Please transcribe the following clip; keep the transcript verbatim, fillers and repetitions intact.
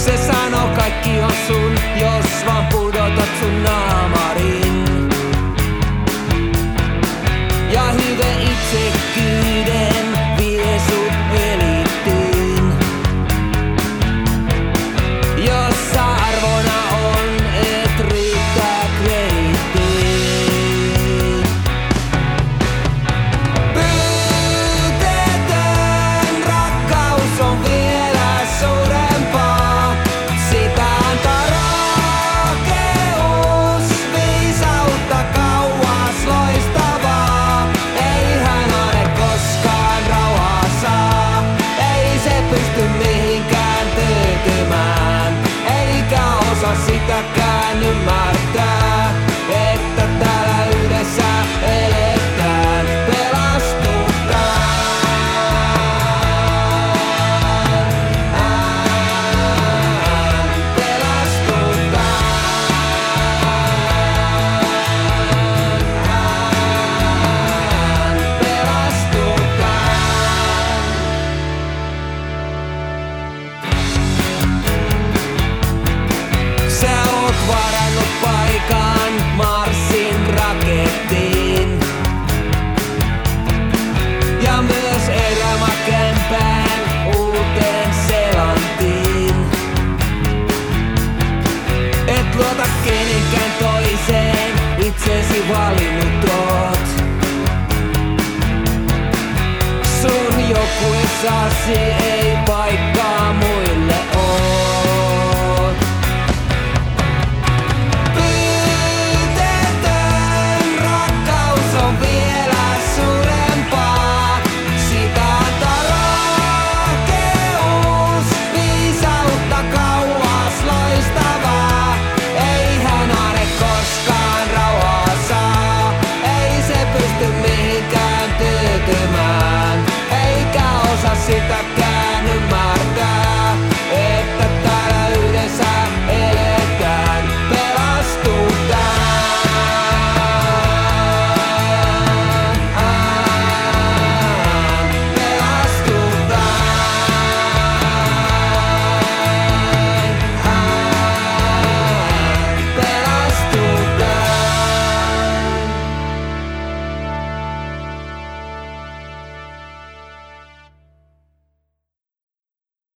Se sanoo kaikki on sun, jos vaan pudotat sun naamariin. Ja hyve itsekyyden vie sut elittiin. Jossa arvona on, et riittää kredittiin. Pyytetön rakkaus on vielä suurempaa. Sitä antaa rohkeus, viisautta kauas loistavaa. Ei hän ole koskaan rauhaa saa. Ei se pysty mihinkään tyytymään. Eikä osaa sitäkään ymmärtää, että täällä yhdessä eletään. Pelastutaan. Pelastutaan. Pelastutaan. Sä oot varannut paikan Marsin rakettiin. Ja myös erämakämpään Uuteen Seelantiin. Et luota kenenkään toiseen, itsesi valinnut oot. Sun jokuessasi